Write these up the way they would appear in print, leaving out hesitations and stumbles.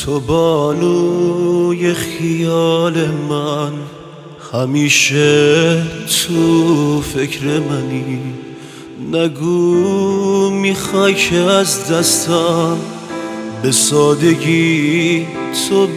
تو بانوی خیال من، همیشه تو فکر منی. نگو میخوای که از دستم به سادگی تو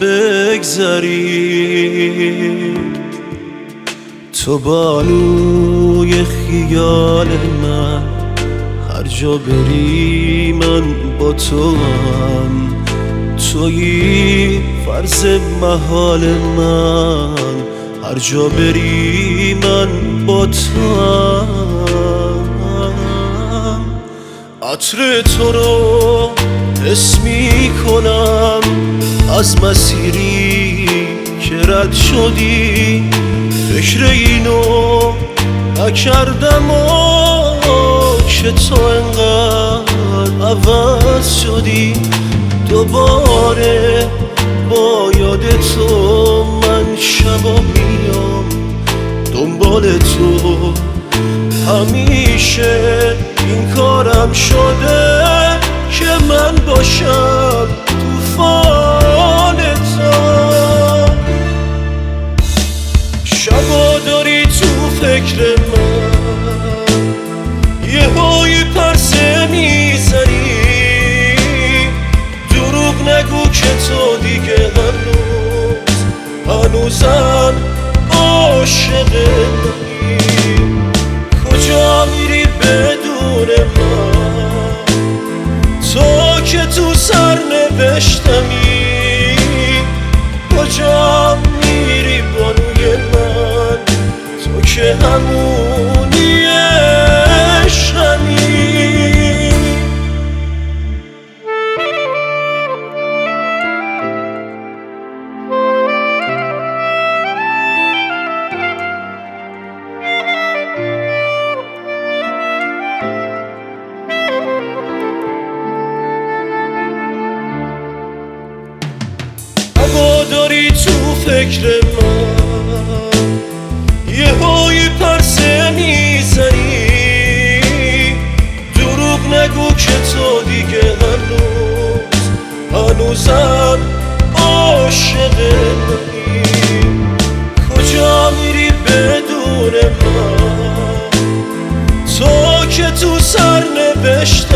بگذری. تو بانوی خیال من، هر جا بری من با تو هم. تویی فرض محال من، هر جا بری من با تو هم. عطر تو رو حس می کنم از مسیری که رد شدی. فکر اینو نکردم که تو انقدر عوض شدی. دوباره با یاد تو من شبا میام دنبال تو. همیشه این کارم شده که من باشم طوفان تو. شبا داری تو فکر من، یه های پرسه میزنی. دروغ نگو که تو دیگه هنوزم عاشق منی. کجا میری بدون من؟ تو که تو سرنوشتمی. کجا میری بانوی من؟ تو که همونی عشقمی. داری تو فکر من، یه های پرسه میزنی. دروغ نگو که تو دیگه هنوزم عاشق منی. کجا میری بدون من؟ تو که تو سرنوشت